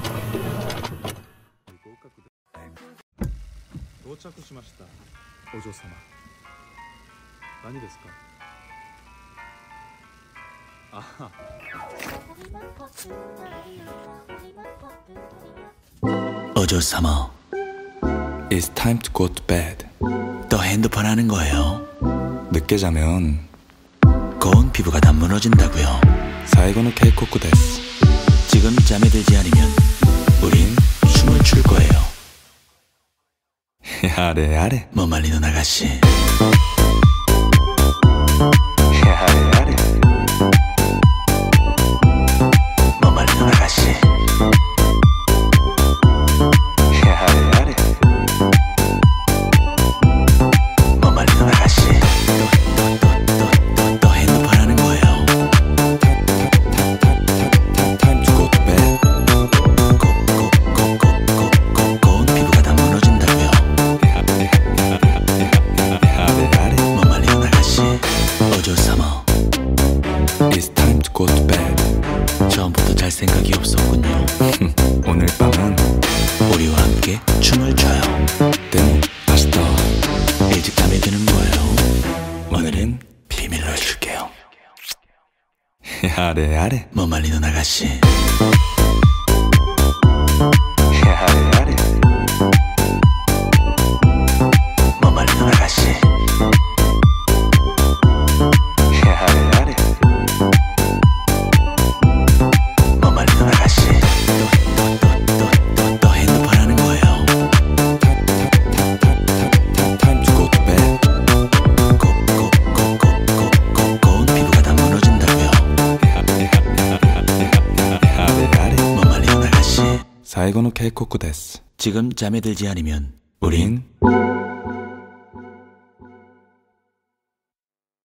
到着しました。お嬢様。何ですか？あは。 어조사마. It's time to go to bed. 또 핸드폰 하는 거예요? 늦게 자면 고운 피부가 다 무너진다고요. 사이고노 케이코쿠 데스. 지금 잠에 들지 않으면 우린 춤을 출 거예요. 야래 야래. 못 말리는 아가씨. 야래 야래. 못 말리는 아가씨. 야래 야래. 못 말리는 아가씨. 또 핸드폰 하는 거예요. Time to go to bed. 고운 피부가 다 무너진다고요. 야래 야래. 못 말리는 아가씨. 어조사마. It's time to go to bed. 처음부터 잘 생각이 없었군요. 오늘 밤은 우리와 함께 춤을 춰요. 데모 아시다. 일찍 잠에 드는 거예요. 오늘은 비밀로 해줄게요. 야래 야래. 못 말리는 아가씨. 야래 야래. 못 말리는 아가씨. 야래 야래. 못 말리는 아가씨. 또 핸드폰 하는 거예요. Time to go to bed. 고운 피부가 다 무너진다고요. 야래 야래. 못 말리는 아가씨. 사이고노 케이코쿠 데스. 지금 잠에 들지 않으면 우린 우린